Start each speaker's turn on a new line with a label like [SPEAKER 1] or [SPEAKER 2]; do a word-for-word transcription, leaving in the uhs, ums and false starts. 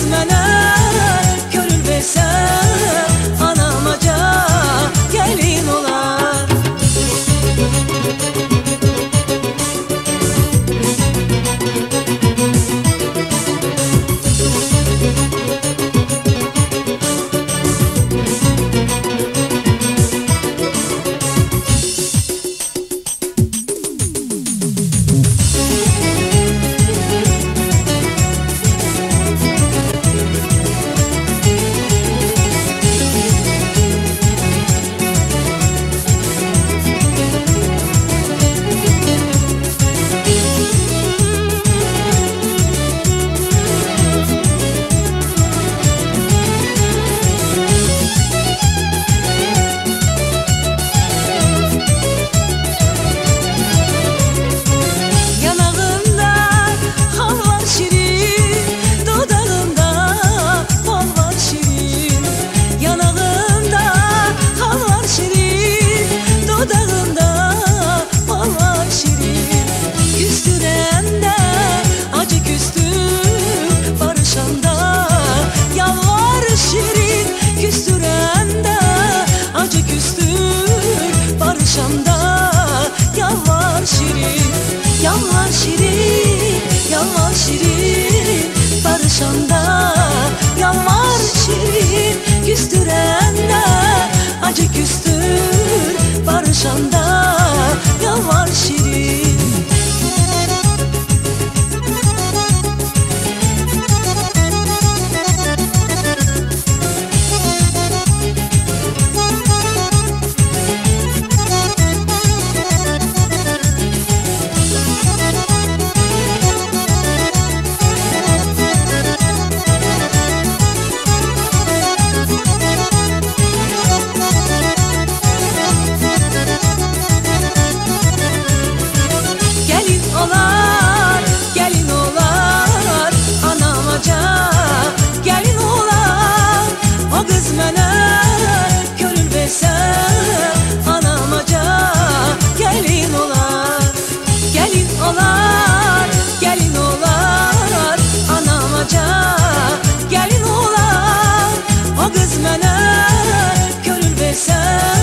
[SPEAKER 1] mənə könül versə, anamaca gəlin olar. Yalvar şirin, yalvar şirin, barışanda yalvar şirin, küstürende acı küstür, barışanda yalvar şirin. Olar, gelin olar, anamaca gelin olar. O kız mənə könül versə, anamaca gelin olar. Gelin olar, gelin olar, anamaca gelin olar. O kız mənə könül versə,